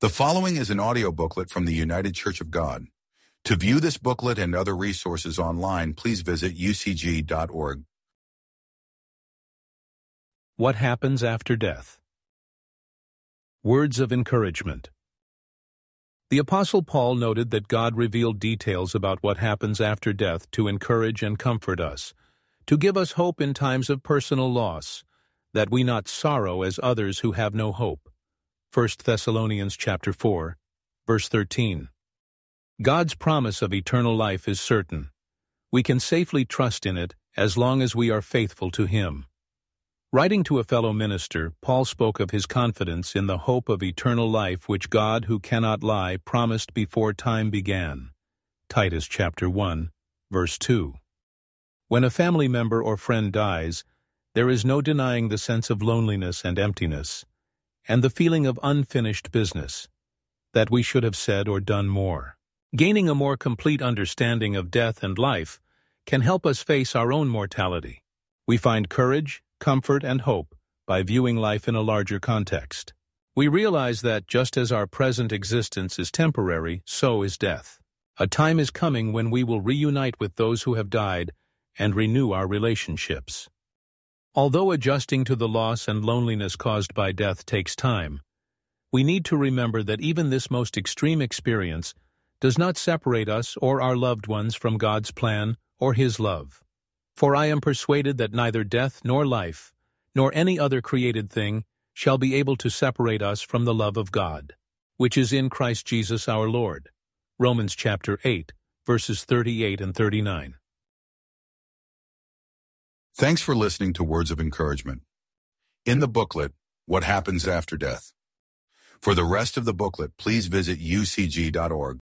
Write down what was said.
The following is an audio booklet from the United Church of God. To view this booklet and other resources online, please visit ucg.org. What happens after death? Words of encouragement. The Apostle Paul noted that God revealed details about what happens after death to encourage and comfort us, to give us hope in times of personal loss, that we not sorrow as others who have no hope. 1 Thessalonians chapter 4, verse 13. God's promise of eternal life is certain. We can safely trust in it as long as we are faithful to Him. Writing to a fellow minister, Paul spoke of his confidence in the hope of eternal life which God, who cannot lie, promised before time began. Titus chapter 1, verse 2. When a family member or friend dies, there is no denying the sense of loneliness and emptiness, and the feeling of unfinished business, that we should have said or done more. Gaining a more complete understanding of death and life can help us face our own mortality. We find courage, comfort, and hope by viewing life in a larger context. We realize that just as our present existence is temporary, so is death. A time is coming when we will reunite with those who have died and renew our relationships. Although adjusting to the loss and loneliness caused by death takes time, we need to remember that even this most extreme experience does not separate us or our loved ones from God's plan or His love. For I am persuaded that neither death nor life, nor any other created thing, shall be able to separate us from the love of God, which is in Christ Jesus our Lord. Romans chapter 8, verses 38 and 39. Thanks for listening to Words of Encouragement. In the booklet, What Happens After Death? For the rest of the booklet, please visit ucg.org.